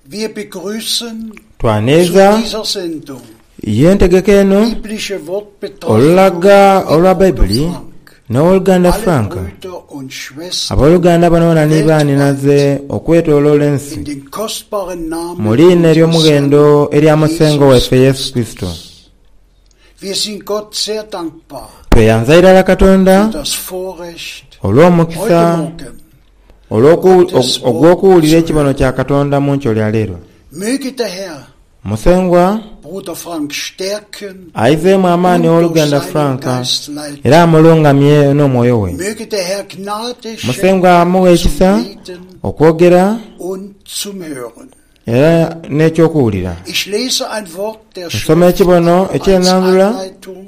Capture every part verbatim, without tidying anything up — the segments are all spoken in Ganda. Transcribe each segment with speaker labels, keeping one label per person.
Speaker 1: Wir begrüßen
Speaker 2: twaneza
Speaker 1: zu dieser Sendung
Speaker 2: yentegeka eno
Speaker 1: biblische
Speaker 2: olulaga olwa Bayibuli
Speaker 1: Wortbetrachtung
Speaker 2: n'oluganda
Speaker 1: alle
Speaker 2: Franka.
Speaker 1: Brüder und Schwestern
Speaker 2: Abooluganda bano bonna baaninaze okwetooloola ensi
Speaker 1: in den kostbaren Namen
Speaker 2: mu liina
Speaker 1: unseres
Speaker 2: ery'omugendo erya musengo waffe Yesu
Speaker 1: Jesus
Speaker 2: Kristo.
Speaker 1: Christus. Wir sind Gott sehr dankbar
Speaker 2: Tweyanza irala Katonda
Speaker 1: für das Vorrecht,
Speaker 2: olw'omukisa
Speaker 1: heute Morgen
Speaker 2: ogw'okuwulira ekibono kya Katonda mu nkyo lya leero.
Speaker 1: möge der Herr
Speaker 2: Musengwa
Speaker 1: Bruder Frank stärken,
Speaker 2: ayizeemu amaanyi
Speaker 1: und durch
Speaker 2: w'oluganda
Speaker 1: seinen
Speaker 2: Franka
Speaker 1: Geist leiten.
Speaker 2: era amulungamye n'omwoyo we.
Speaker 1: Möge der Herr Gnade
Speaker 2: Musengwa amuwa ekisa
Speaker 1: zum Reden
Speaker 2: okwogera
Speaker 1: und zum Hören.
Speaker 2: era n'ekyokuwulira.
Speaker 1: Ich lese ein Wort der
Speaker 2: Nsoma
Speaker 1: Schrift
Speaker 2: ekibono
Speaker 1: als
Speaker 2: ekyenambula
Speaker 1: Einleitung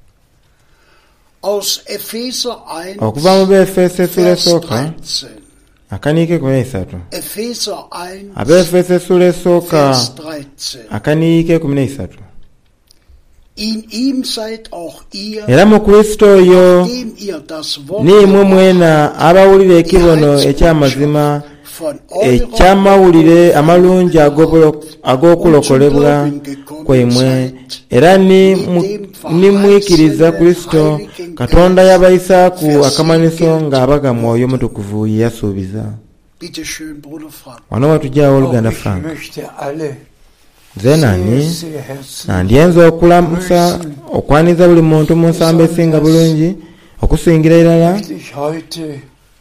Speaker 1: aus Epheser eins,
Speaker 2: okuva mu Befeso essula
Speaker 1: Vers
Speaker 2: esooka
Speaker 1: dreizehn.
Speaker 2: akaniike kumi n'esatu.
Speaker 1: Epheser eins,
Speaker 2: Abefeso essula esooka
Speaker 1: Vers dreizehn.
Speaker 2: akaniike kumi n'esatu.
Speaker 1: In ihm seid auch ihr,
Speaker 2: Era mu Kristo oyo
Speaker 1: nachdem ihr das Wort
Speaker 2: niimwe mwena abawulira ekibono eky'amazima
Speaker 1: von eurer
Speaker 2: eky'amawulire amalungi ag'obulo- ag'okulokolebwa kwemwe era nimu- nimwikiriza Kristo Katonda yabayisa ku akamaniso ng'abaga Mwoyo Mutukuvu ye yasuubiza.
Speaker 1: Bitte schön, Bruder Frank.
Speaker 2: Wano watujjawo oluganda
Speaker 3: Ich
Speaker 2: Frank.
Speaker 3: möchte alle
Speaker 2: Nze nani
Speaker 3: sehr, sehr herzlich
Speaker 2: nandyenza okulamusa okwaniza buli muntu mu nsamba esinga bulungi okusingira irala.
Speaker 3: möchte ich heute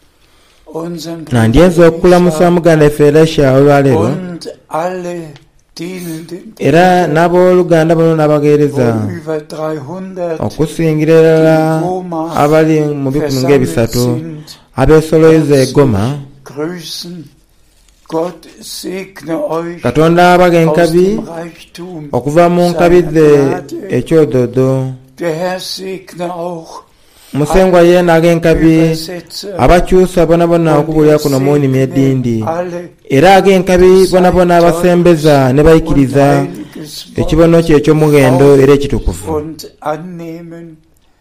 Speaker 3: unseren
Speaker 2: Nandyenza okulamusa muganda ffe Elisha olwaleero
Speaker 3: und alle dienenden
Speaker 2: era n'abooluganda bano n'abageereza
Speaker 3: wo über dreihundert
Speaker 2: okusingira irala abali mu bikumi ng'ebisatu abeesoloiza e Goma.
Speaker 3: grüßen. Gott segne euch
Speaker 2: Katonda abaga
Speaker 3: aus
Speaker 2: enkabi
Speaker 3: dem Reichtum
Speaker 2: okuva mu nkabi ze
Speaker 3: seiner Gnade.
Speaker 2: ekyododo.
Speaker 3: Der Herr segne auch
Speaker 2: Musengwa ye n'aga enkabi
Speaker 3: Übersetzer
Speaker 2: abakyusa bonabona okubulira kuno mu nnimi edindi
Speaker 3: alle
Speaker 2: era aga enkabi bonabona abasembeza ne bayikiriza
Speaker 3: heiliges Wort
Speaker 2: ekibono kye eky'omugendo era ekitukuvu.
Speaker 3: und annehmen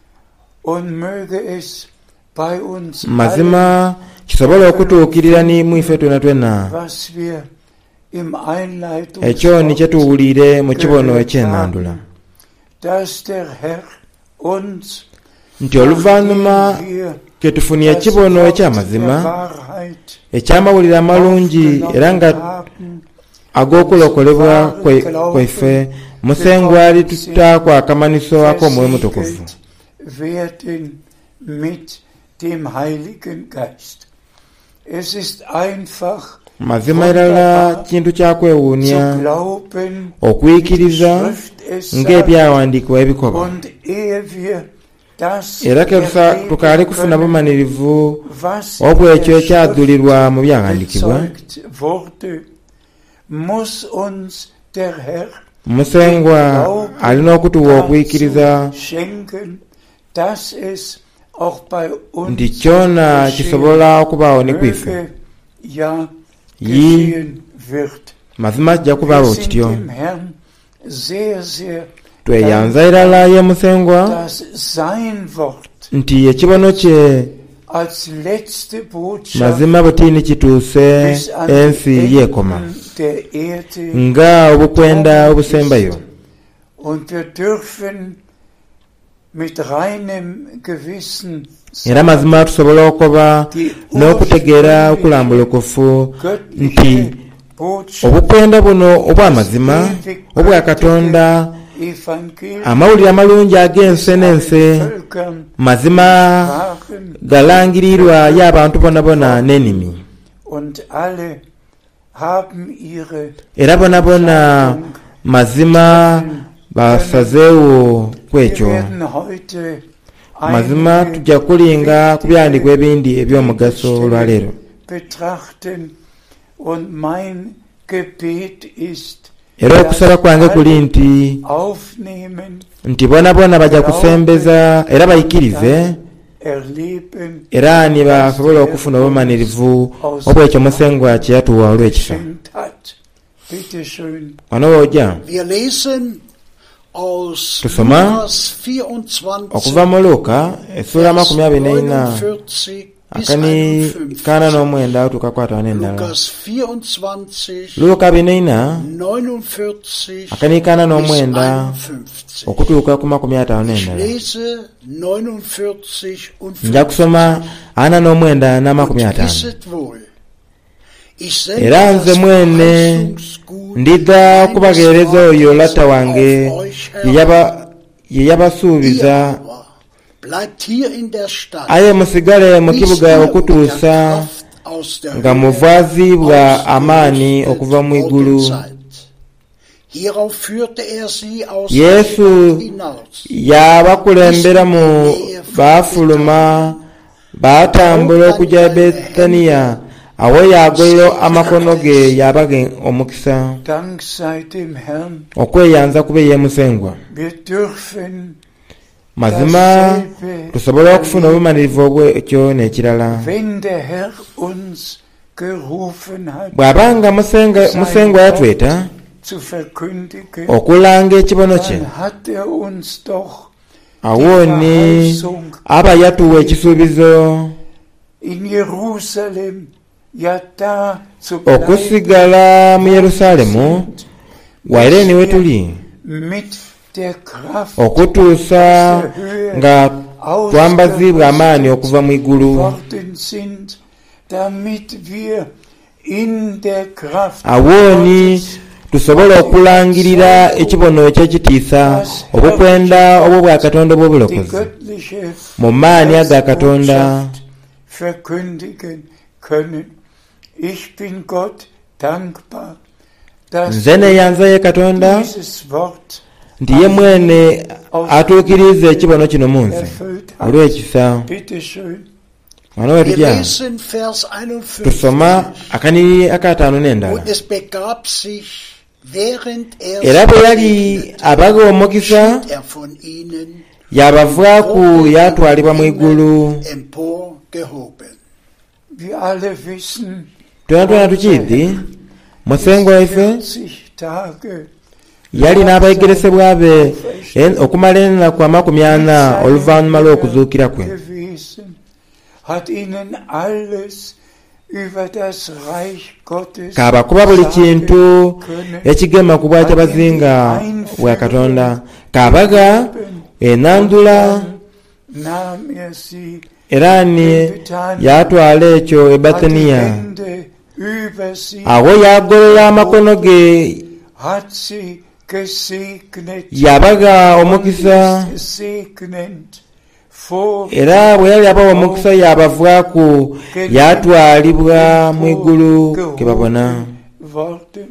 Speaker 3: und möge es bei uns
Speaker 2: Mazima kisobola okutuukirira ni mu ife twena twena
Speaker 3: allen, was wir im
Speaker 2: ekyo ni kye
Speaker 3: Einleitungswort
Speaker 2: tuwulire mu kibono eky'ennandula
Speaker 3: dass der Herr uns
Speaker 2: nti oluvannyuma
Speaker 3: nachdem wir
Speaker 2: ke tufunye
Speaker 3: das
Speaker 2: ekibono
Speaker 3: Wort
Speaker 2: eky'amazima
Speaker 3: der Wahrheit
Speaker 2: eky'amawulire amalungi
Speaker 3: aufgenommen
Speaker 2: era nga
Speaker 3: haben,
Speaker 2: ag'okulokolebwa kwe- kweffe musengwa alitutaako akamaniso ak'omwoyo mutukuvu.
Speaker 3: versiegelt werden mit dem Heiligen Geist. Es ist einfach
Speaker 2: mazima irala
Speaker 3: wunderbar
Speaker 2: kintu
Speaker 3: zu
Speaker 2: kyakwewuunya
Speaker 3: glauben,
Speaker 2: okuyikiriza
Speaker 3: wie die Schrift es sagt,
Speaker 2: ng'ebyawandiikibwa ebikoba
Speaker 3: und ehe wir das
Speaker 2: era ke tusa-
Speaker 3: erleben
Speaker 2: tukaali kufuna
Speaker 3: können,
Speaker 2: bumanirivu
Speaker 3: was
Speaker 2: obwa
Speaker 3: in
Speaker 2: ekyo
Speaker 3: der
Speaker 2: ekyadulirwa mu
Speaker 3: Schrift
Speaker 2: byawandiikibwa.
Speaker 3: bezeugt wurde, muss uns der Herr
Speaker 2: Musengwa alina okutuwa okuyikiriza
Speaker 3: schenken, dass es auch bei uns
Speaker 2: nti kyona kisobola okubaawo ne kwife.
Speaker 3: möge, ja
Speaker 2: Yi-
Speaker 3: geschehen wird.
Speaker 2: mazima kijja
Speaker 3: Wir
Speaker 2: kubaawo
Speaker 3: sind
Speaker 2: kityo.
Speaker 3: dem Herrn sehr, sehr
Speaker 2: Tweyanza irala ye musengwa
Speaker 3: dass sein Wort
Speaker 2: nti ekibono kye
Speaker 3: als letzte Botschaft
Speaker 2: mazima butiini kituuse
Speaker 3: bis an
Speaker 2: ensi
Speaker 3: die
Speaker 2: yeekoma
Speaker 3: Enden der Erde,
Speaker 2: nga obukwenda obusembayo.
Speaker 3: und wir dürfen mit reinem Gewissen
Speaker 2: Era mazima tusobola okuba n'okutegeera okulambulukufu nti
Speaker 3: göttliche Botschaft,
Speaker 2: obukwenda buno obw'amazima obwa Katonda,
Speaker 3: Evangelium
Speaker 2: amawulire amalungi ag'ense n'ense,
Speaker 3: Völkern
Speaker 2: mazima
Speaker 3: waren,
Speaker 2: galangirirwa y'abantu bonabona n'ennimi.
Speaker 3: und alle haben ihre
Speaker 2: Era bonabona mazima basazeewo ku
Speaker 3: Wir
Speaker 2: ekyo.
Speaker 3: werden heute
Speaker 2: Mazima
Speaker 3: einige
Speaker 2: tujja kulinga ku byawandiikibwa ebindi eby'omugaso olwaleero.
Speaker 3: betrachten, und mein Gebet ist,
Speaker 2: Era okusaba kwange kuli nti
Speaker 3: aufnehmen,
Speaker 2: nti bonabona bajja kusembeza era bayikirize
Speaker 3: erleben,
Speaker 2: era ni basobola okufuna obumanirivu obwekyo musengwa kye yatuwa olw'ekisa.
Speaker 3: geschenkt hat. Bitte schön.
Speaker 2: Wano wojja
Speaker 1: Wir lesen aus
Speaker 2: Tusoma
Speaker 1: Lukas vierundzwanzig,
Speaker 2: okuva mu Luuka essula makumi abiri n'ena
Speaker 1: neunundvierzig
Speaker 2: akani kana n'omwenda otuuka ku ataano n'endala.
Speaker 1: Lukas vierundzwanzig,
Speaker 2: Luka bina
Speaker 1: neunundvierzig
Speaker 2: akani kana n'omwenda
Speaker 1: bis einundfünfzig.
Speaker 2: okutuuka ku makumi ataano
Speaker 1: Ich
Speaker 2: n'endala.
Speaker 1: lese neunundvierzig und
Speaker 2: Nja kusoma ana n'omwenda n'amakumi ataano.
Speaker 1: wisset wohl, ich sende
Speaker 2: Era nze
Speaker 1: das
Speaker 2: mwene
Speaker 1: Verheißungsgut
Speaker 2: ndidda
Speaker 1: meines
Speaker 2: kubageereza oyo
Speaker 1: Vaters
Speaker 2: latta wange
Speaker 1: auf euch
Speaker 2: ye
Speaker 1: herab.
Speaker 2: yaba- ye yabasuubiza.
Speaker 1: Ihr aber bleibt hier in der Stadt,
Speaker 2: Aye musigale mu
Speaker 1: bis
Speaker 2: kibuga
Speaker 1: ihr
Speaker 2: okutuusa
Speaker 1: unter Kraft aus der
Speaker 2: nga
Speaker 1: Höhe
Speaker 2: muvaazibwa amaanyi okuva mu
Speaker 1: ausgerüstet
Speaker 2: igulu.
Speaker 1: worden seid. Hierauf führte er sie aus
Speaker 2: Yesu
Speaker 1: der Stadt hinaus.
Speaker 2: yabakulembera mu baafuluma baatambula okujja Betaniya awo yagolero amakono ge yabaga omukisa.
Speaker 3: Dank sei dem Herrn,
Speaker 2: Okweyanza kube yemusengwa.
Speaker 3: wir dürfen
Speaker 2: Mazima tusobola okufuna obumalirivu obwekyo n'ekirala.
Speaker 3: wenn der Herr uns gerufen hat,
Speaker 2: Bw'abanga musenga musengwa yatweta
Speaker 3: zu verkündigen,
Speaker 2: okulanga ekibono kye,
Speaker 3: dann hat er uns doch
Speaker 2: awo ni aba yatuwa ekisuubizo
Speaker 3: in Jerusalem, ja da zu bleiben,
Speaker 2: okusigala mu Yerusaalemu waire niwe tuli
Speaker 3: mit der Kraft
Speaker 2: okutuusa nga twambazibwa amaanyi okuva mu igulu.
Speaker 3: worden sind, damit wir in der Kraft
Speaker 2: Awo ni
Speaker 3: Gottes
Speaker 2: tusobola okulangirira ekibono ekyekitiisa obukwenda obwo bwa Katonda
Speaker 3: die
Speaker 2: obw'obulokozi
Speaker 3: göttliche
Speaker 2: mu maanyi aga Katonda.
Speaker 3: Botschaft verkündigen können. Ich bin Gott dankbar, dass
Speaker 2: Nze neeyanza ye Katonda
Speaker 3: dieses Wort
Speaker 2: nti ye mwene atuukiriza ekibono kino mu nze
Speaker 3: erfüllt hat.
Speaker 2: olw'ekisa.
Speaker 3: Bitte schön.
Speaker 2: Wano we
Speaker 1: Wir
Speaker 2: tujja
Speaker 1: lesen Vers einundfünfzig.
Speaker 2: tusoma akaniri akataano n'endala.
Speaker 1: Und es begab sich, während er
Speaker 2: Era bwe yali
Speaker 1: segnete,
Speaker 2: abaga omukisa
Speaker 1: schied er von ihnen,
Speaker 2: yabavaaku yatwalibwa mu igulu.
Speaker 1: emporgehoben.
Speaker 3: Wir alle wissen,
Speaker 2: Twena twena tukiiddi musengo waife
Speaker 3: vierzig Tage
Speaker 2: yali n'abayigirizibwa be en- okumala ennaku amakumi ana oluvannyuma lw'okuzuukira kwe.
Speaker 3: gewesen, hat ihnen alles über das Reich Gottes
Speaker 2: Kaabakuba buli kintu
Speaker 3: können.
Speaker 2: ekigema ku bwakyabazinga bwa Katonda. Kaabaga enandula
Speaker 3: Nahm er sie,
Speaker 2: era ni yatwala ekyo e
Speaker 3: hat die
Speaker 2: Betaniya.
Speaker 3: Hände über sie,
Speaker 2: Awo yagolola amakono ge
Speaker 3: hat sie gesegnet,
Speaker 2: yabaga omukisa.
Speaker 3: segnend vor
Speaker 2: Era bwe yali abawa omukisa yabavaaku yatwalibwa mu igulu ke babona.
Speaker 3: worden.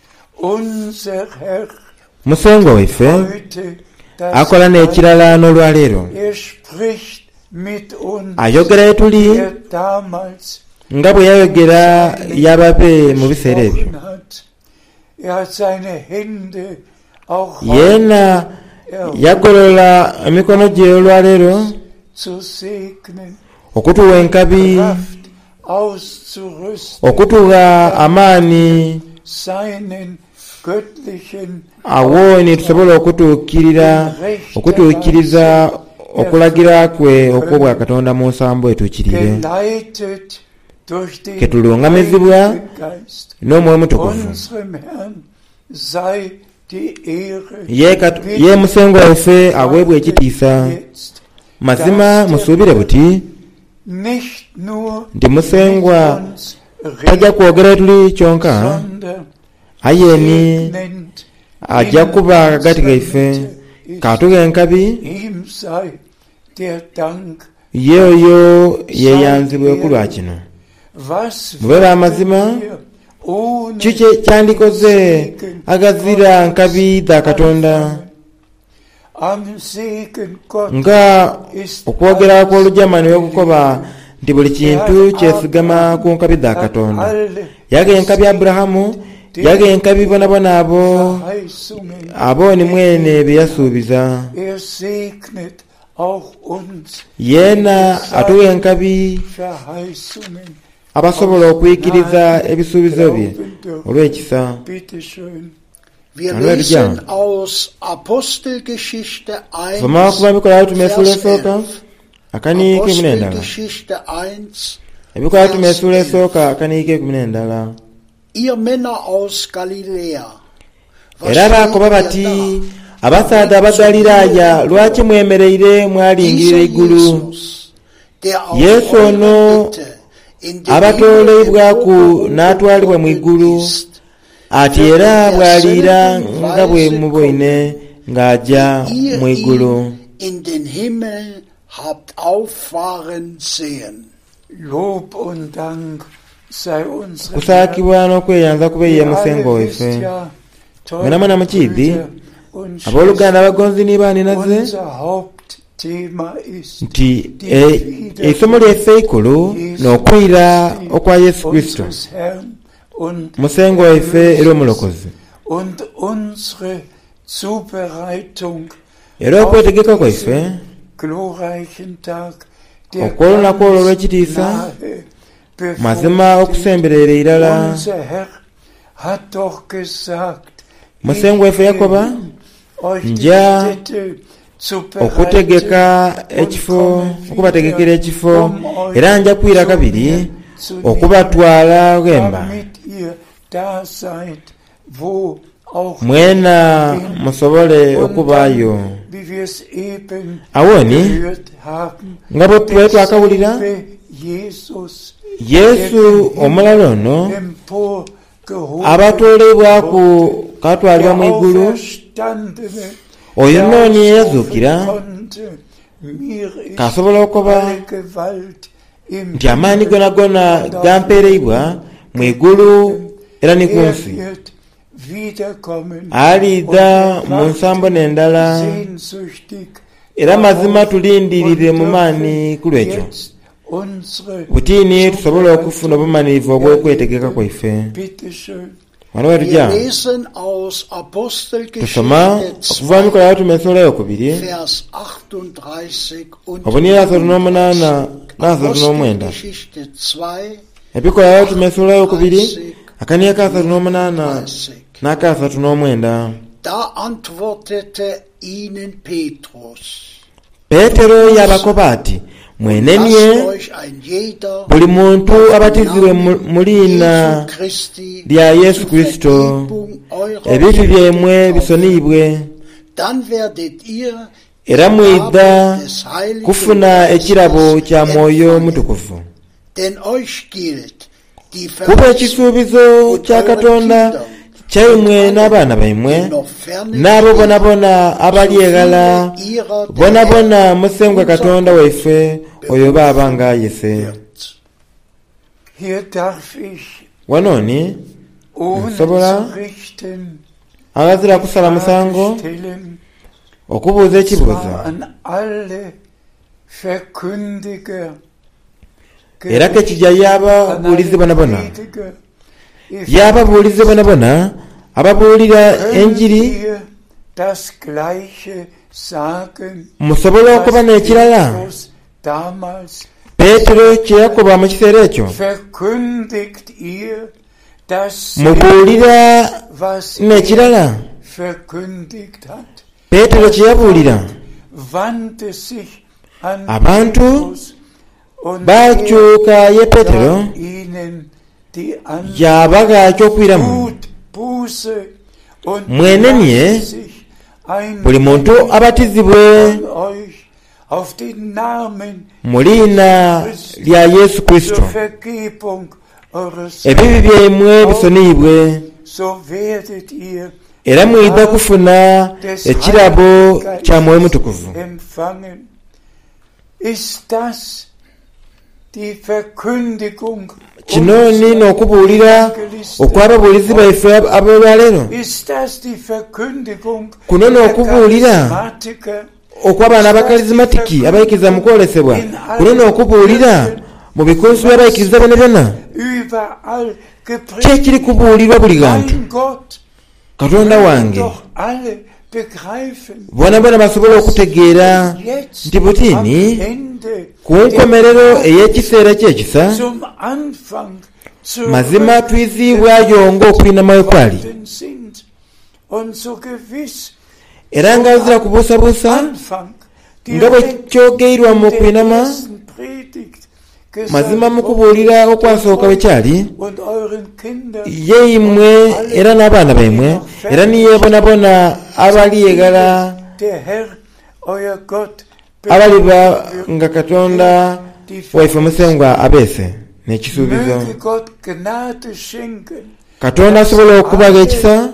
Speaker 3: Unser Herr
Speaker 2: Musengo waife
Speaker 3: heute das
Speaker 2: akola n'ekirala n'olwaleero.
Speaker 3: er spricht mit uns,
Speaker 2: Ayogera ye tuli
Speaker 3: er damals
Speaker 2: nga bwe yayogera yababe mu biseera ebyo.
Speaker 3: gesprochen hat. Er hat seine Hände auch
Speaker 2: Yeena
Speaker 3: heute
Speaker 2: yagolola emikono gye olwaleero
Speaker 3: zu segnen,
Speaker 2: okutuwa enkabi,
Speaker 3: Kraft auszurüsten,
Speaker 2: okutuwa amaanyi,
Speaker 3: seinen göttlichen
Speaker 2: awo ni tusobola okutuukirira okutuukiriza okulagira kwe okw'obwa Katonda mu nsambo etuukirire.
Speaker 3: geleitet durch den
Speaker 2: Ke tulungamizibwa
Speaker 3: Heiligen Geist.
Speaker 2: n'omwoyo mutukuvu.
Speaker 3: Unserem Herrn sei die Ehre
Speaker 2: Ye Kat- ye musengo waffe aweebwa ekitiisa.
Speaker 3: jetzt,
Speaker 2: Mazima musuubire buti
Speaker 3: nicht nur
Speaker 2: nti musengwa
Speaker 3: mit uns
Speaker 2: tajja
Speaker 3: redet,
Speaker 2: kwogera tuli kyonka,
Speaker 3: sondern
Speaker 2: aye ni
Speaker 3: segnend
Speaker 2: ajja kuba akagati gaife
Speaker 3: ist.
Speaker 2: katuga enkabi.
Speaker 3: Ihm sei der Dank.
Speaker 2: Ye oyo yeeyanzibwe ku lwa kino.
Speaker 3: Was
Speaker 2: Mube b'amazima,
Speaker 3: wir ohne
Speaker 2: kiki kyandikoze agazira nkabi za Katonda
Speaker 3: am Segen Gott
Speaker 2: nga
Speaker 3: ist
Speaker 2: okwogera kw'olujamani wekukoba nti buli kintu kyesigama ku nkabi za Katonda.
Speaker 3: alle
Speaker 2: Yaga enkabi Aburahamu, yaga enkabi bonabona abo
Speaker 3: Verheißungen.
Speaker 2: abo ni mwene bye yasuubiza.
Speaker 3: Er segnet auch uns
Speaker 2: Yeena atuwa enkabi
Speaker 3: Verheißungen.
Speaker 2: abasobola okuyigiriza ebisuubizo bye olw'ekisa.
Speaker 3: Bitte schön.
Speaker 1: Wir
Speaker 2: Hallo,
Speaker 1: lesen
Speaker 2: ja.
Speaker 1: aus Apostelgeschichte
Speaker 2: Soma kuba
Speaker 1: eins,
Speaker 2: bikola bitume
Speaker 1: Vers
Speaker 2: efula esooka
Speaker 1: elf.
Speaker 2: akaniike kumi n'endala.
Speaker 1: Apostelgeschichte eins.
Speaker 2: Ebikola by'Ebyokufa essula esooka akaniike kumi n'endala.
Speaker 1: Ihr Männer aus Galiläa, was
Speaker 2: Era baakoba
Speaker 1: steht
Speaker 2: bati,
Speaker 1: ihr da?
Speaker 2: abasaadde aba Galilaaya, lwaki mwemereire mwalingirira
Speaker 1: Dieser
Speaker 2: eggulu?
Speaker 1: Jesus, der auf
Speaker 2: Yesu ono
Speaker 1: eurer Bitte in den
Speaker 2: abatoolebwaku
Speaker 1: Himmel
Speaker 2: n'atwalibwa mu iggulu,
Speaker 1: ist,
Speaker 2: ati era bw'aliira nga bwe mubone ng'ajja
Speaker 1: ihr
Speaker 2: mu iggulu.
Speaker 1: ihn in den Himmel habt auffahren sehen.
Speaker 3: Lob und Dank sei unserem
Speaker 2: Kusaakibwa n'okweyanza kuba ye Musengo waffe. Mwena mwana mukiidhi, abooluganda abagonzi niba ninaze
Speaker 3: unser Hauptthema ist
Speaker 2: nti eisomo lyaffe ikulu n'okwira okwa Yesu Kristo,
Speaker 3: unseres Herrn und
Speaker 2: Musengo waffe era omulokozi.
Speaker 3: und unsere Zubereitung
Speaker 2: Era okwetegeka kwaffe
Speaker 3: glorreichen Tag, der
Speaker 2: okwolunaku olwo
Speaker 3: ganz
Speaker 2: olw'ekitiisa,
Speaker 3: nahe
Speaker 2: mazima okusemberera irala.
Speaker 3: Unser Herr hat doch gesagt,
Speaker 2: Musengo waffe Yakoba, nja okutegeka ekifo, okubategekera ekifo, era nja kwira kabiri okubatwala Gemba, mwena musobole okubaayo. Awoni nga bwe twali twakawulira, Yesu omulala ono abatoolebwaku katwalibwa mu iggulu, oyo nooni eyazuukira kasobola okuba nti amaanyi gona gona gampeereibwa mu iggulu era ne ku nsi. Aliidda mu nsambo n'endala, era mazima tulindirire mu maanyi ku lwekyo butiini tusobole okufuna obumanyirivu obw'okwetegeka kwaffe. Wano we tujja tusoma okuva mu Mikola y'Abatume essula eyokubiri obuniira asatu n'omunaana n'asatu n'omwenda. Ebikola y'Abatume essula eyokubiri akaniika asatu n'omunaana n'akasatu n'omwenda. Peetero yabakoba ati, mwenenye buli muntu abatizibwe mu liina lya Yesu Kristo, ebibi byemmwe bisoniibwe, era mwidda kufuna ekirabo kya Mwoyo Mutukuvu. Kuba ekisuubizo kya Katonda kyammwe n'abaana bammwe, n'abo bonabona abali egala, bonabona musengwe Katonda waffe oyo baaba ng'ayise. Wanooni nsobola abazira kusala musango okubuuza ekibuuzo, era kekijja y'ababuulizi bonabona, y'ababuulizi bonabona ababuulira enjiri. Musobola okuba n'ekirala Peetero kye yakoba mu kiseera ekyo, mubuulira n'ekirala Peetero kye yabuulira. Abantu bakyuka ye Peetero yabaga ekyokwiramu, mwenenye buli muntu abatizibwe mu liina lya Yesu Kristo, ebibi byemmwe bisoniibwe, era mwidda kufuna ekirabo kya Mwoyo Mutukuvu. Kino nino okubuulira okw'ababuulizi baffe ab'olwaleero. Kuno n'okubuulira okw'abaana abakalizimatiki abayikiriza mu kwolesebwa. Kuno n'okubuulira mu bikunsu by'abayikiriza bonna bonna. Kyekiri kubuulirwa buli kantu. Katonda wange bona bona basobola okutegeera nti butiini ku nkomerero ey'ekiseera ky'ekisa, mazima twiziibwayo ng'okwinamayo kwali, era nga azira kubuusabuusa nga bwe kyogeirwa mu kwinama mazima mukubuulira okwasooka bwe kyali ye imwe era n'abaana baimwe era niyeebonabona abaliyegala abaliba nga Katonda waife Musengwa abeese n'ekisuubizo. Katonda asobola okubaga ekisa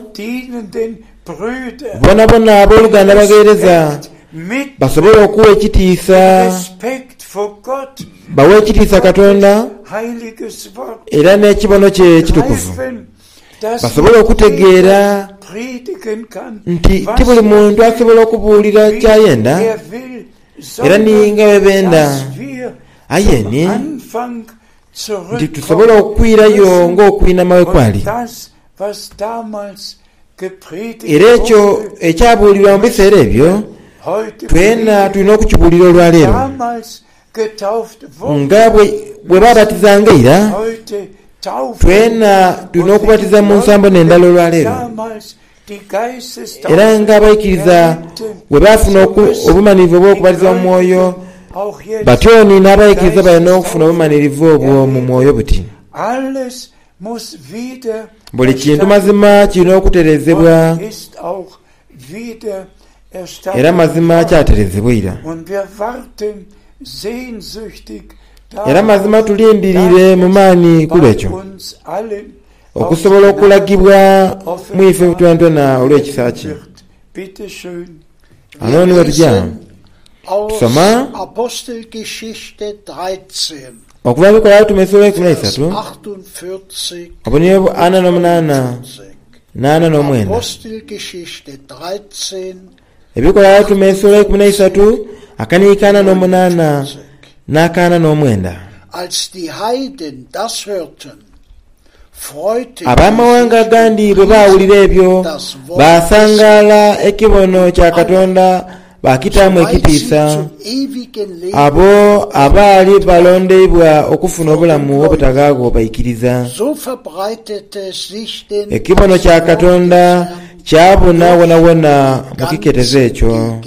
Speaker 2: bona bona abooluganda bageereza basobola okuwa ekitiisa bawe ekitiisa Katonda era n'ekibono kye ekitukuvu basobola okutegeera nti ti buli muntu asobola okubuulira kyayenda era ninga bebenda ayeni nti tusobola okukwirayo ng'okwinama we kwali era ekyo ekyabuulirwa mu biseera ebyo twena tulina okukibuulira olwaleero nga bwe babatizanga era twena tulina okubatiza mu nsambo n'endala olwaleero era ng'abayikiriza bwe baafuna obumanirivu obw'okubatiza mu mwoyo batyo ni n'abayikiriza balina okufuna obumanirivu obwo mu mwoyo buti buli kintu mazima kirina okuterezebwa era mazima kyaterezebwa era era mazima tulindirire mu maanyi ku lwekyo okusobola okulagibwa mu ife twentwena olw'ekisa kye. Ano niwe tujja tusoma okuva mu Bikola by'Abatume ekumi na esatu obuniyo ana n'omunaana n'ana n'omwenda. Ebikola by'Abatume ekumi na esatu akaniika ana n'omunaana n'akaana n'omwenda. Ab'amawanga agandi bwe baawulira ebyo baasangaala ekibono kya Katonda baakitaamu ekitiisa abo abaali balondeibwa okufuna obulamu obutagaaga obayikiriza. Ekibono kya Katonda kyabuna wona wona mu kiketezo ekyo.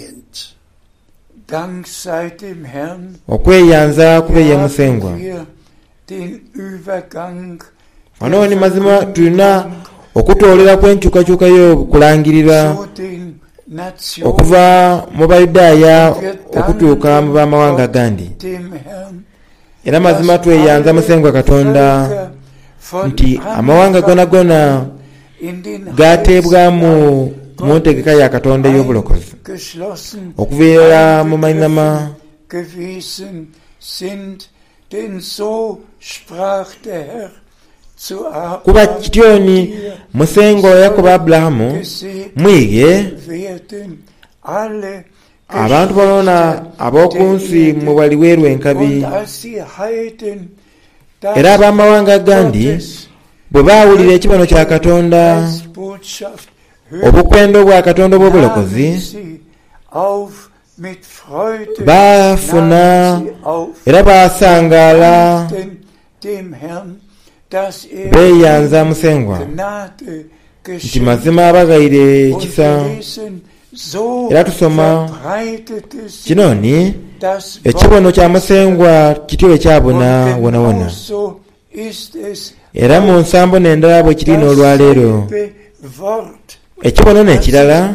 Speaker 2: Okweyanza kube ye Musengwa. Wano ni mazima tulina okutoolera kw'enkyukakyuka y'okulangirira okuva mu Bayudaaya okutuuka mu b'amawanga agandi. Era mazima tweyanza Musengwa Katonda nti amawanga gona gona gateebwamu mu ntegeka ya Katonda ey'obulokozi okuviira mu mainama kuba kityoni Musengwa Yakobo Abulahamu mwige abantu balona ab'oku nsi mu baliweerwa enkabi era ab'amawanga agandi bwe baawulira ekibono kya Katonda obukwendo bwa Katonda obw'obulokozi baafuna era baasangaala beeyanza Musengwa nti mazima bagayire ekisa. Era tusoma kinoni ekibono kya Musengwa kityo ekyabuna wona wona era mu nsambo n'endala bwe kiri n'olwaleero. Ekibono n'ekirala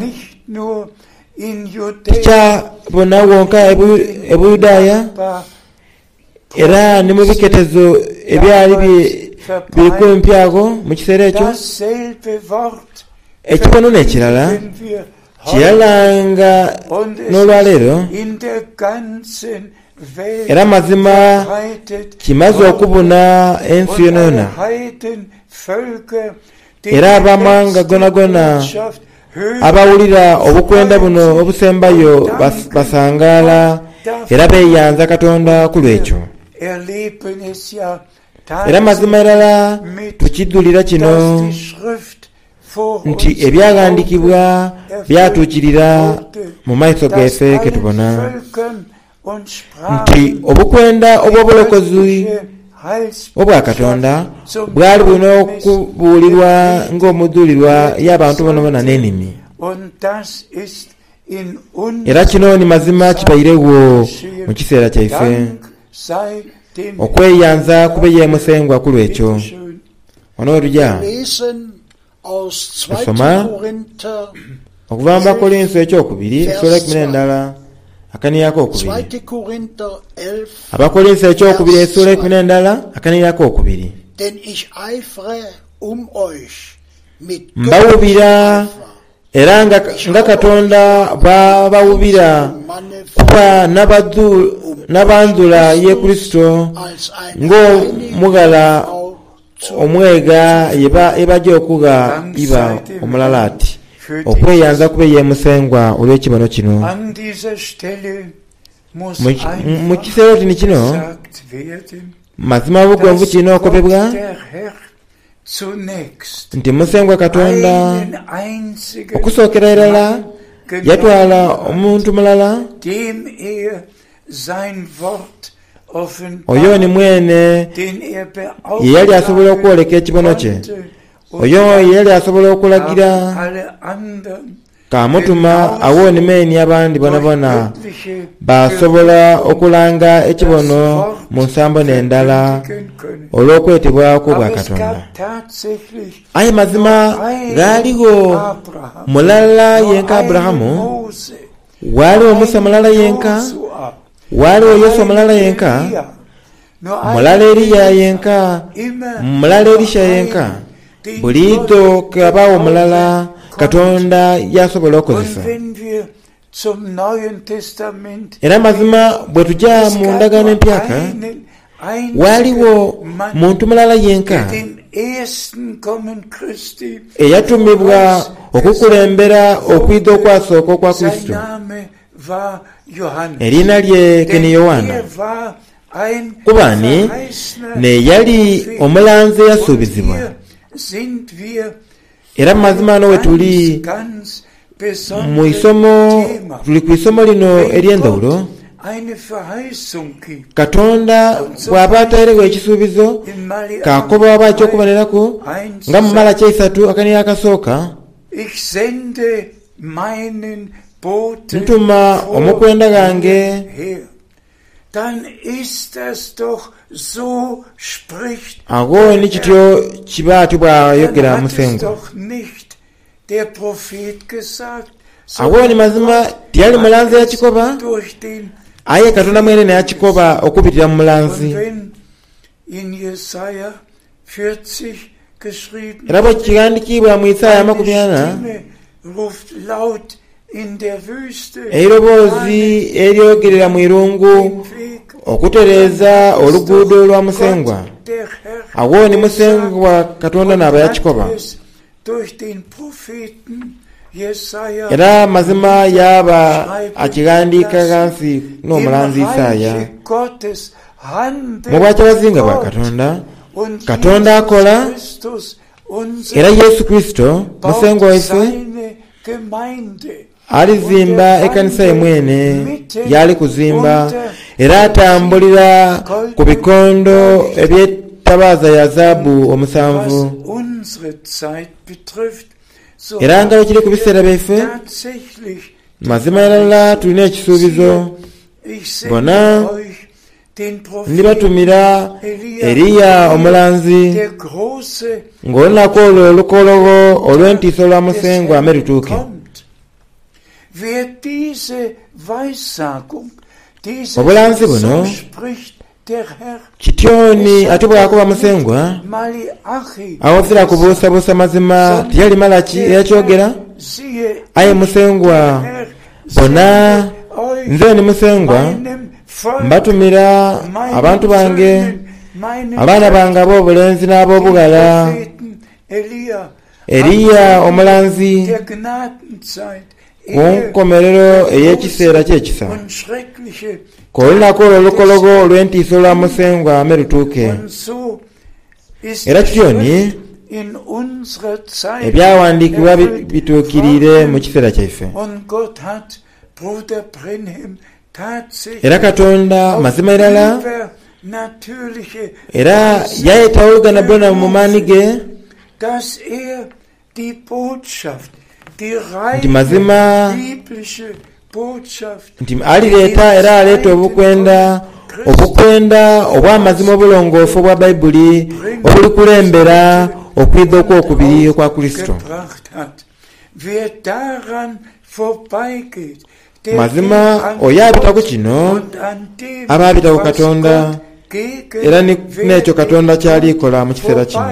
Speaker 2: tikyabona wonka ebuyudaaya era ne mu biketezo ebyali biri kumpi ago mu kiseera ekyo. Ekibono n'ekirala kiralanga n'olwaleero era mazima kimaze okubuna ensi yona yona era ab'amawanga gona gona abawulira obukwenda buno obusembayo basangaala era beeyanza Katonda ku lwekyo. Era mazima erala tukiddulira kino nti ebyawandiikibwa byatuukirira mu maaso gaffe ke tubona nti obukwenda obw'obulokozi obwa Katonda bwali bulina okubuulirwa ng'omujulirwa y'abantu bona bona n'ennimi. era kino ni mazima kibairewo mu kiseera kyaife okweyanza kube ye musengwa kulu ekyo. Ono tujja tusoma okuva mu Bakolinso ekyokubiri essula ekkumi n'endala akaniyako okubiri. Abakolinso ekyokubiri essula ekkumi n'endala akaniyako okubiri. Mbawubira era nga Katonda bw'abawubira kuba n'abanzula ye Kristo ng'omugala omwega ebajja okuga iba omulala ati okweyanza kube ye musengwa olw'ekibono kino. Mu kiseera kino kino mazima bugwanvu kirina okopebwa nti musengwa Katonda okusookera erala yatwala omuntu mulala oyo ni mwene ye yali asobola okwoleka ekibono kye, oyo ye yali asobola okulagira kamutuma awonimeni abandi bona bona basobola okulanga ekibono mu nsambo n'endala olw'okwetebwako bwa Katonda. Aye mazima gaaliwo mulala yenka Aburahamu, waaliwo Musa mulala yenka, waaliwo Yesu mulala yenka, mulala Eriya yenka, mulala Elisha yenka. Buliito kabaawo mulala Katonda yasobola okozesa. Era mazima bwe tujja mu ndagaano empyaka waaliwo muntu mulala yenka eyatumibwa okukulembera okwiga okwasooka okwa Kristo. Erinnya lye keni Yowaana. Kubaani ne yali omulanzi eyasuubizibwa. Era mazima no wetuli mu isomo tuli ku isomo lino ery'endawulo. Katonda bw'aba atayirewo ekisuubizo kakoba waba ekyokubonerako nga mu Malaki esatu akaniya akasooka, ntuma omukwenda gange ago ni kityo kiba ati bw'ayogera musengwa. Ago ni mazima tiyali mulanzi yakikoba, aye Katonda mwene ne yakikoba okubitira mu mulanzi. Era bwe kigandikibwa mu Isaaya makumi ana eiroboozi eryogerera mu irungu okutereeza oluguudo lwa musengwa. Awo ni musengwa Katonda n'aba yakikoba. Era mazima yaba akigandiika gansi n'omulanzi Isaaya. Mu bwakyabazinga bwa Katonda, Katonda akola, era Yesu Kristo musengwa waife alizimba ekanisa ye mwene yali kuzimba, era atambulira ku bikondo ebyettabaaza ya zaabu omusanvu. Era nga kiri ku biseera byaffe mazima erala tulina ekisuubizo. Bona ndibatumira Eriya omulanzi ng'olunaku olwo olukolobo olw'entiisa lwa musengwa ame lutuuke. Obulanzi buno kityoni ate bw'akuba musengwa awozera kubuusabuusa mazima tiyali Malaki eyakyogera. Aye musengwa bona nze ni musengwa mbatumira abantu bange abaana bange ab'obulenzi n'ab'obugala Eriya omulanzi ku nkomerero ey'ekiseera ky'ekisa ku lunaku olwo olukologo olw'entiisa lwa musengwa ame lutuuke. Era kityoni ebyawandiikibwa bituukirire mu kiseera kyaife. Era Katonda mazima erala era yayetawo Oluganda Branham mu maani ge nti mazima nti alireeta era aleeta obukwenda obukwenda obw'amazima obulongoofu obwa bayibuli obuli kulembera okwiza okwokubiri okwa Kristo. Mazima oyo abita ku kino aba abita ku Katonda era n'ekyo Katonda kyalikola mu kiseera kino.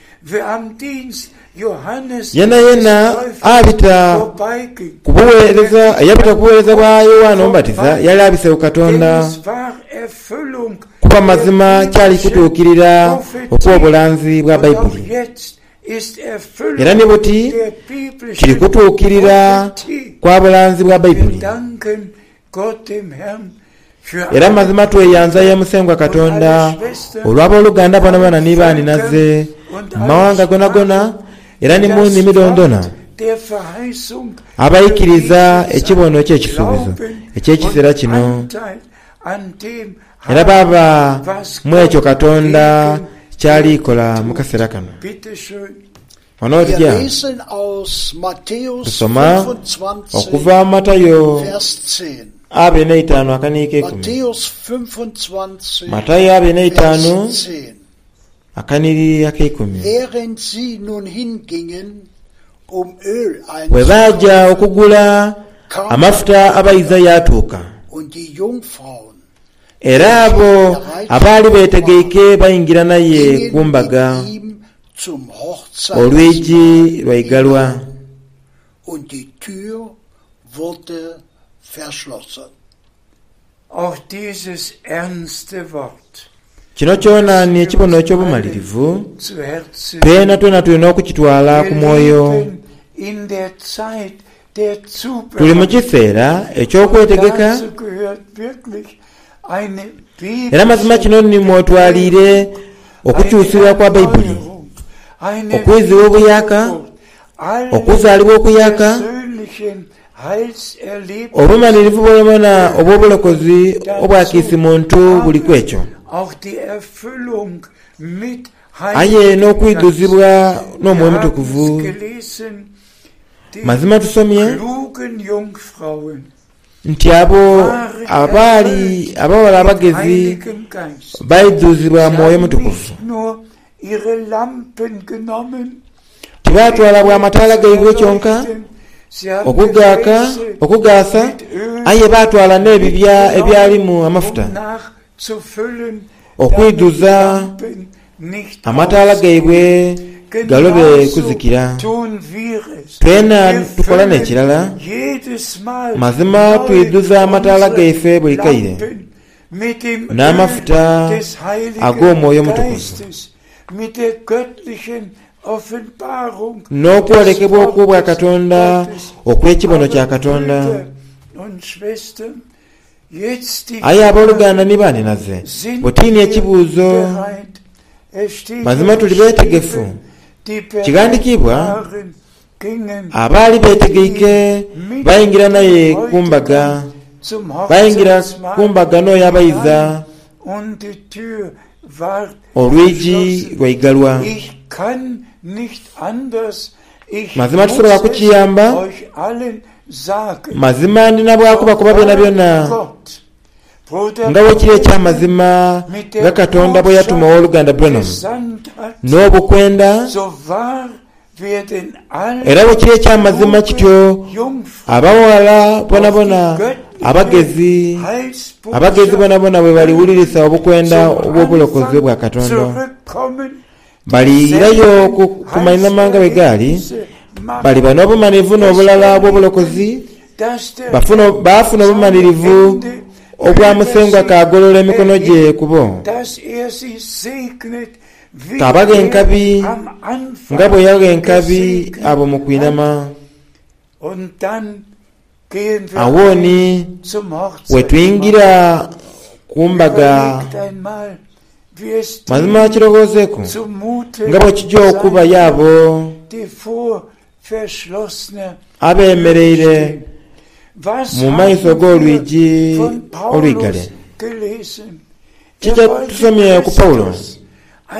Speaker 2: Yena yena abita kubuweereza yabita kubuweereza bwa Yohana Omubatiza yali abise ku Katonda kuba mazima kyali kutuukirira okuwa obulanzi bwa Bayibuli. Era ne buti kiri kutuukirira kwa bulanzi bwa Bayibuli. Era mazima tweyanza ye musengwa Katonda olw'aba oluganda bonna bonna nibaani nazze mawanga gona gona era ni muni midondona abayikiriza ekibono ky'ekisuubizo eky'ekiseera kino era baba mwekyo Katonda kyalikola mu kaseera kano. Onotya tusoma okuva Matayo abiri n'etaano akaniika ekumi. Matayo abiri n'etaano akaniri ak'ekumi. Bwe bajja okugula amafuta abayiza yatuuka, era abo abaali beetegeike bayingira naye ku mbaga, olwigi lwaigalwa. Kino kyonaani ekibono eky'obumalirivu twena twena tulina okukitwala ku mwoyo. Tuli mu kiseera eky'okwetegeka era mazima kino nimwotwalire okukyusibwa kwa Bayibuli, okwezibwa obuyaka, okuzaalibwa okuyaka, obumalirivu bw'omwana obw'obulokozi obwakiisi muntu buli kwekyo, aye n'okwiduzibwa n'Omwoyo Mutukuvu. Mazima tusomye nti abo abaali abawala abagezi bayiduzibwa Mwoyo Mutukuvu, tibaatwala bw'amataala gaibwe kyonka okugaaka okugaasa, aye baatwala n'ebibya ebyalimu amafuta okwiduza amataala gaibwe galobe kuzikira. Twena tukola n'ekirala, mazima twiduza amataala gaife buli kaire n'amafuta ag'Omwoyo Mutukuvu n'okwolekebwa okw'obwa Katonda okw'ekibono kya Katonda. Aye abooluganda nibaani nazze butiini ekibuuzo, mazima tuli beetegefu. Kigandikibwa abaali beetegeike bayingira naye ku mbaga, bayingira ku mbaga n'oyo abayiza, olwigi lwaigalwa. Mazima tusobola kukiyamba, mazima ndina bwakuba kuba byonna byonna nga bwe kiri eky'amazima nga Katonda bwe yatuma owooluganda Branham n'obukwenda, era bwe kiri eky'amazima kityo abawala bona bona abagezi abagezi bona bona bwe baliwulirisa obukwenda obw'obulokozi bwa Katonda, baliirayo ku mainamanga bwe gaali, baliba n'obumanyirivu n'obulala bw'obulokozi, baafuna obumalirivu obwamusengwa kaagolola emikono gye kubo, kabaga enkabi nga bwe yaga enkabi abo mu kwinama. Awoni we tuyingira ku mbaga, mazima kirowoozeeko nga bwe kijja okuba yaabo abeemereire mu maiso g'olwigi olwigale. Kijja tusomye ku Pawulo,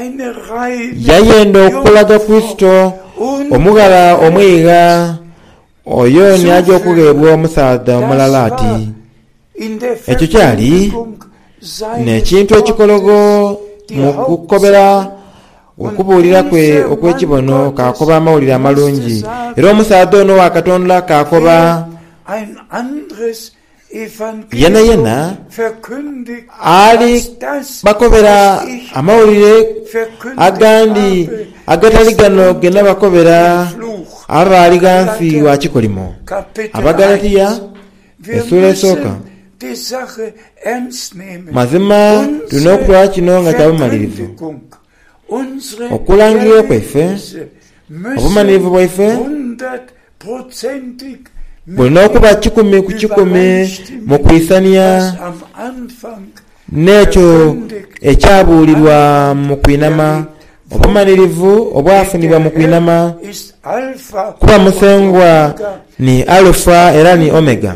Speaker 2: yayenda okulaga Kristo omugala omwiga oyo niajja okugeebwa omusaadha omulala ati ekyo kyali n'ekintu ekikologo mu kukobera okubuulira kwe okw'ekibono kakoba amawulire amalungi era omusaadha ono wa Katonda kakoba yena yena ali bakobera amawulire agandi agatali gano gena bakobera abaali gansi wa kikolimo. Abagalatiya essula esooka. Mazima tulina okutwala kino nga kya bumalirivu. Okulangirira kwaffe obumalirivu bwaffe bulina okuba kikumi ku kikumi mu kwisania n'ekyo ekyabuulirwa mu kwinama. Obumalirivu obwafunibwa mu kwinama kuba musengwa ni Alpha era ni Omega.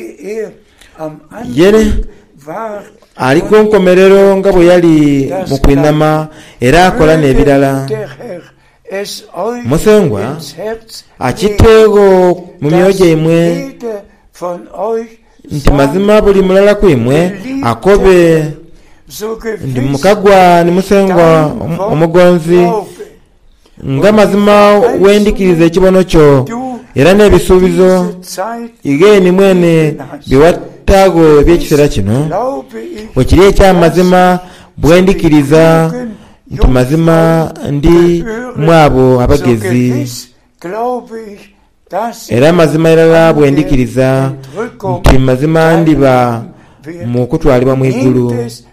Speaker 2: Yere ali ku nkomerero nga bwe yali mu kwinama era akola n'ebirala. Musengwa akiteego mu myoyo gyammwe nti mazima buli mulala kwimwe akobe ndi mukagwa ni musengwa omugonzi nga mazima wendikiriza ekibono kyo era n'ebisuubizo igeni mwene biwattaago eby'ekiseera kino wekiri ekyamazima bwendikiriza nti mazima ndi mwabo abagezi era mazima erala bwendikiriza nti mazima ndiba mu kutwalibwa mu igulu.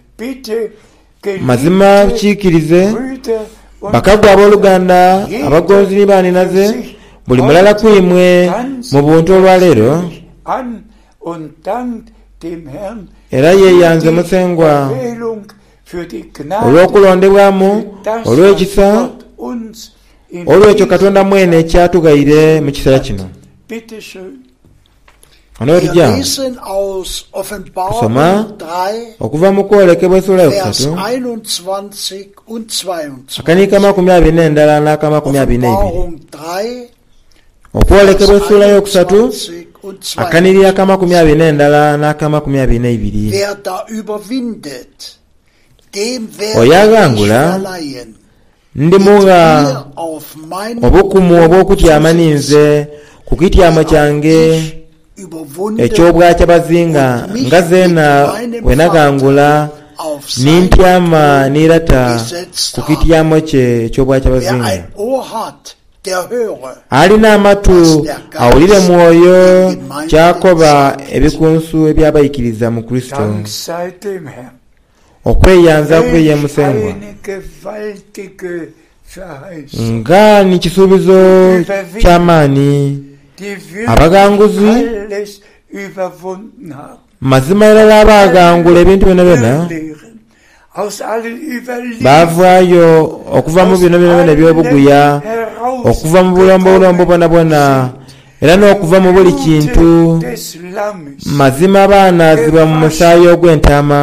Speaker 2: Mazima kiikirize bakagwa abooluganda abagonzi ni baaninaze buli mulala kwimwe mu buntu olwaleero era yeeyanze musengwa olw'okulondebwamu olw'ekisa olw'ekyo Katonda mwene ekyatugayire mu kiseera kino. Anotujja kusoma okuva mu kwolekebwa essula yokusatu akanika makumi abiri n'endala n'akamakumi abiri n'ebiri. Okwolekebwa essula yokusatu akaniri akamakumi abiri n'endala n'akamakumi abiri n'ebiri. Oyagangula ndimuwa obukumu obw'okutyama ninze ku kityamo kyange eky'obwakya bazinga nga zeena wenagangula nintyama nirata ku kityamo kye eky'obwakya bazinga. Alina amatu awulire mwoyo kyakoba ebikunsu ebyabayikiriza mu Kristo. Okweyanza kwe ye musengwa nga ni kisuubizo ky'amaanyi. Abaganguzi mazima erala abagangula ebintu byonna byonna baavaayo okuva mu bino byonna byonna ebyobuguya okuva mu bulombo bulombo bwonna bwonna era n'okuva mu buli kintu. Mazima baanaazibwa mu musaayi ogw'entaama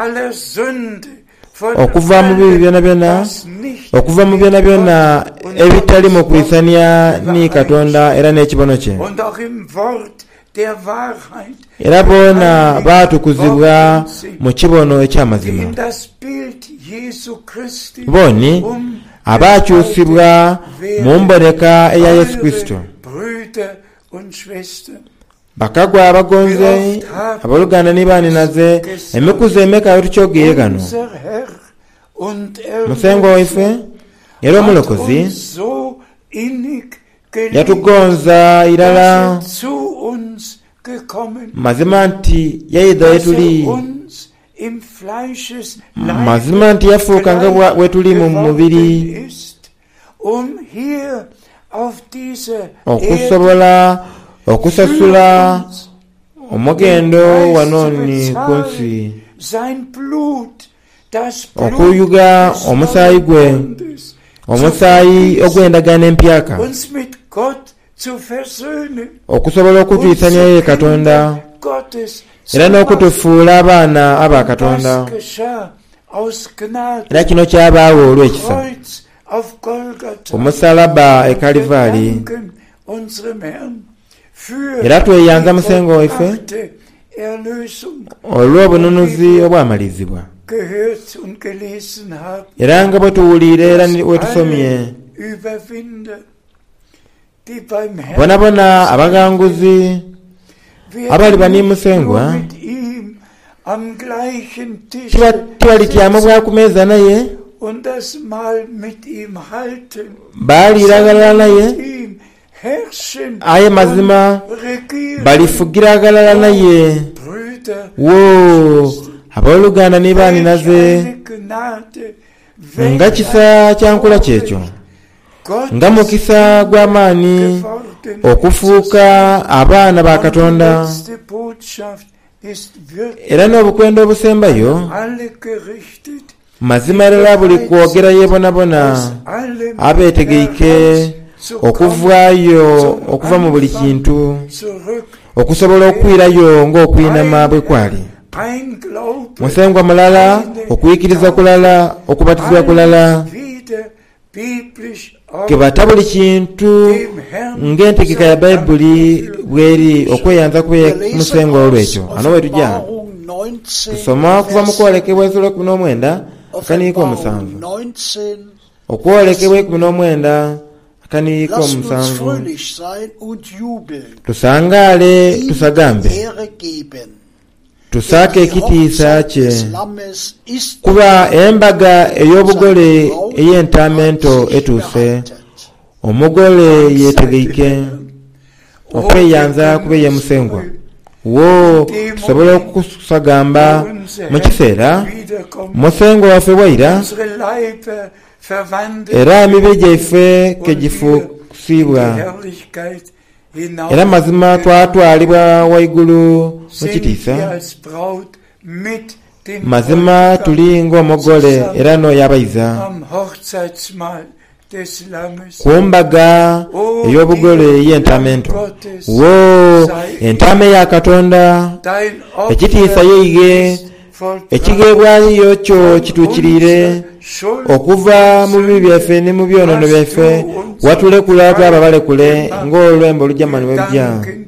Speaker 2: okuva mu bibi byonna byonna okuva mu byonna byonna ebitali mu kwisania ni Katonda era n'ekibono kye. Era boona baatukuzibwa mu kibono eky'amazima. Booni abaakyusibwa mu mboneka eya Yesu Kristo. Bakagwa abagonze abooluganda ni baaninaze emikuzo emeka wetukyogeye gano. Musengwa waife era omulokozi yatugonza irala mazima nti yayida wetuli mazima nti yafuuka nga wetuli mu mubiri okusobola okusasula omugendo wanooni ku nsi okuyuga omusaayi gwe omusaayi ogw'endagaano empyaka okusobola okutuyisanya ye Katonda era n'okutufuula abaana aba Katonda. Era kino kyabaawo olw'ekisa ku musalaba e Kalivaali era tweyanza musengo waffe olw'obununuzi obwamalizibwa. Era nga bwe tuwulira era bwe tusomye, bonabona abaganguzi abali banimusengwa tibalityama bwa ku meeza naye, baaliiragalala naye, aye mazima balifugira agalala naye. wo abooluganda ne baaninaze nga kisa kyankula kyekyo, nga mukisa gw'amaanyi okufuuka abaana ba Katonda, era n'obukwenda obusembayo mazima ddala buli kwogera yeebonabona abeetegeike okuvaayo okuva mu buli kintu okusobola okwirayo ng'okwinama bwe kwali. Musengwa mulala, okuyikiriza kulala, okubatizibwa kulala, kebata buli kintu ng'entegeka ya Bayibuli bweri okweyanza kwe musengwa olwekyo. Ano bwe tujja tusoma kuva mu kwolekebwa essula ekkumi n'omwenda akaniiko omusanvu, okwolekebwa ekkumi n'omwenda akaniiko omusanvu. Tusangaale tusagambe, tusaake ekitiisa kye, kuba embaga ey'obugole ey'entaamento etuuse, omugole yeetegeike okweyanza kube ye musengwa. Wo tusobole okusagamba mu kiseera musengwa waffe bw'aira, era emibiri gyaffe kegifuusibwa, era mazima twatwalibwa waigulu mu kitiisa. Mazima tuli ng'omugole era n'oyabayiza ku mbaga ey'obugole y'entaamento. Wo entaama ya Katonda, ekitiisa yeeyige, ekigeebwayo kyo kituukirire okuva mu bibi byaffe ne mu byonono byaffe, watulekula twaba balekule ng'olwembe olujamani bwe lujja.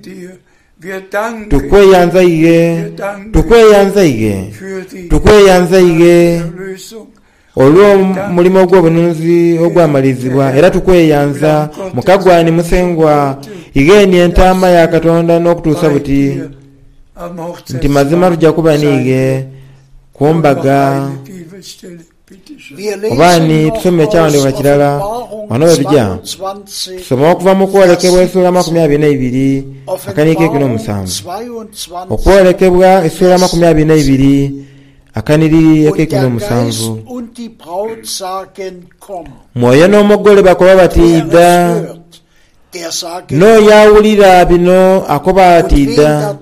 Speaker 2: Tukweyanzayige, tukweyanzayige, tukweyanzayige olw'omulimu gw'obununuzi ogwamalizibwa, era tukweyanza mukagwani musengwa igeeni entaama ya Katonda n'okutuusa buti nti mazima tujja kuba niige ku mbaga. Obaani tusome ekyawandiikibwa kirala wano we tujja tusoma okuva mu kwolekebwa essula makumi abiri n'ebiri akaniiko ekumi n'omusanvu, okwolekebwa essula makumi abiri n'ebiri akaniri ekumi n'omusanvu. Mwoyo n'omugole bakoba bati idda, n'oyawulira bino akoba ati idda,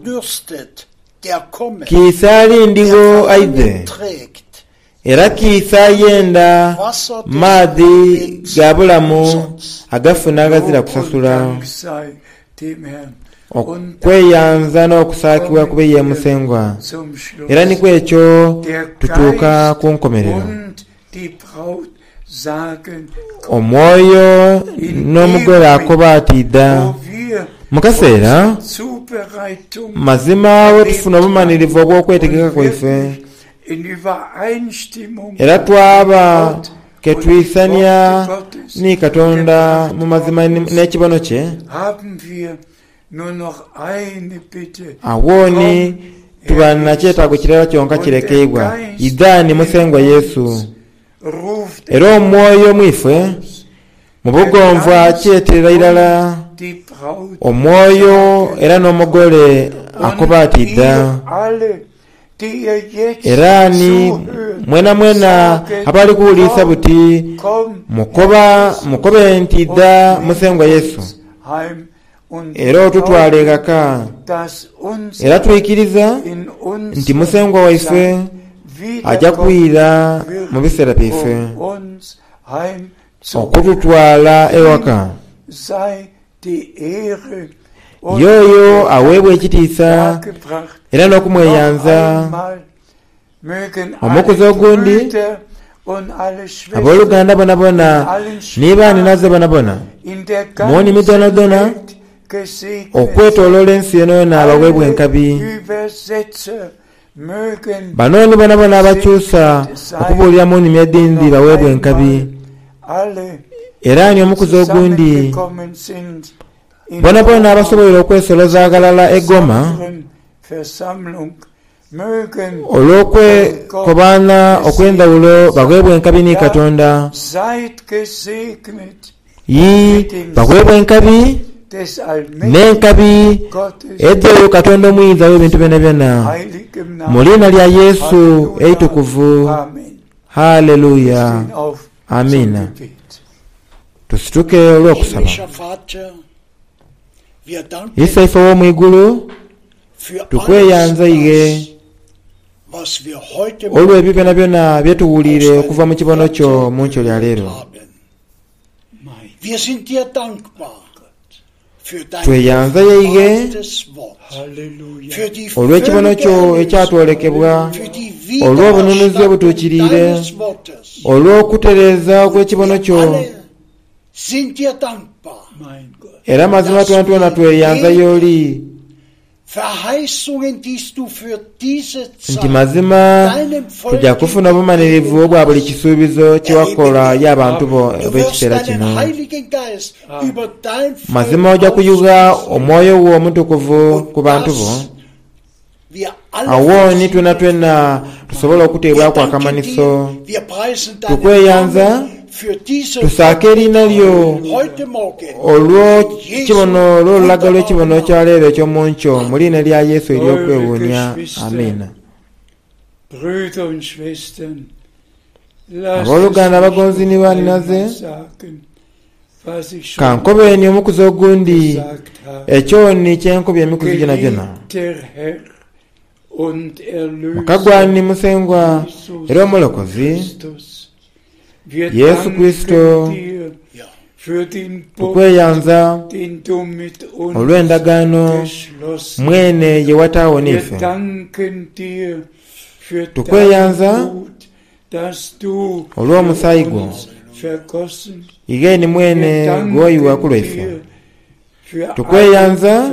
Speaker 2: kiisa alindiwo aidhe, era kiisa yenda maadhi ga bulamu agafuna agazira kusasula. Okweyanza n'okusaakibwa kube ye musengwa, era nikwo ekyo tutuuka ku nkomerero. Omwoyo n'omugole akoba ati idda mu kaseera mazima we tufuna obumanirivu obw'okwetegeka kwaffe, era twaba ketuyisanya ni Katonda mu mazima n'ekibono kye. Awooni tuba na kyetaago kirala kyonka kirekeibwa, iddaani musengwa Yesu. Era omwoyo mwiffe mu bugonvu akyeterera irala omwoyo era n'omugole akoba ati idda. Era ni mwena mwena abali kuwuliisa buti mukoba mukobe nti idda musengwa Yesu, era otutwale ekaka, era tuyikiriza nti musengwa waife ajja kuyiira mu biseera byaffe okututwala ewaka. Yoyo aweebwa ekitiisa era n'okumweyanza. Omukuzi ogundi abooluganda bonabona niba ninaze bonabona muwoni midonadona okwetooloola ensi eno yonna abaweebwa enkabi. Banooni bona bona abakyusa okubuuliramu nnimi eddindi baweebwa enkabi. Era ani omukuzi ogundi bona bona abasobolera okwesoloza agalala eggoma olw'okwekobaana okw'endawulo baweebwa enkabi ni Katonda. Yi baweebwa enkabi n'enkabi eddeyo Katonda omuyinza w'ebintu byonna byonna mu linnya lya Yesu eitukuvu. Haleluya, amina. Tusituke olw'okusaba. Issa ife w'omu igulu tukweyanza iye olw'ebyo byonna byonna bye tuwulire okuva mu kibono kyo mu nkyo lya leero. Tweyanza yeye olw'ekibono kyo ekyatwolekebwa, olw'obununuzi obutuukirire, olw'okutereeza okw'ekibono kyo. Era mazima twona twona tweyanza y'oli nti mazima tujja kufuna obumanirivu obwa buli kisuubizo kye wakola y'abantu bo b'ekiseera kino. Mazima ojja kuyuga omwoyo wo omutukuvu ku bantu bo. Awo ni twena twena tusobola okuteebwako akamaniso. Tukweyanza tusaake erinnya lyo olw'ekibono olw'olulaga lw'ekibono kya leero eky'omu nkyo mu linnya lya Yesu ery'okwewuunya. Amina. Abooluganda abagonzi ni baninaze kankobeeni omukuzi ogundi ekyoni kyenkobya emikuzi gyonna gyonna. Mukagwani musengwa era omulokozi Yesu Kristo, tukweyanza olw'endagaano mwene ye wataawo n'ife. Tukweyanza olw'omusaayi gwo igeni mwene gwoyiwa ku lwaife. Tukweyanza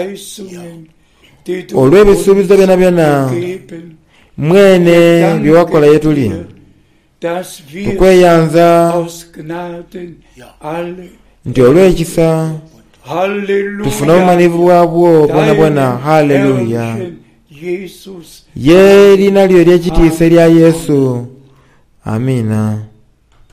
Speaker 2: olw'ebisuubizo byonna byonna mwene bye wakola ye tuli. Tukweyanza nti olw'ekisa tufune obumanyirivu bwabwo bwona bwona. Haleluya. Ye linnya lyo ery'ekitiisa erya Yesu. Amina.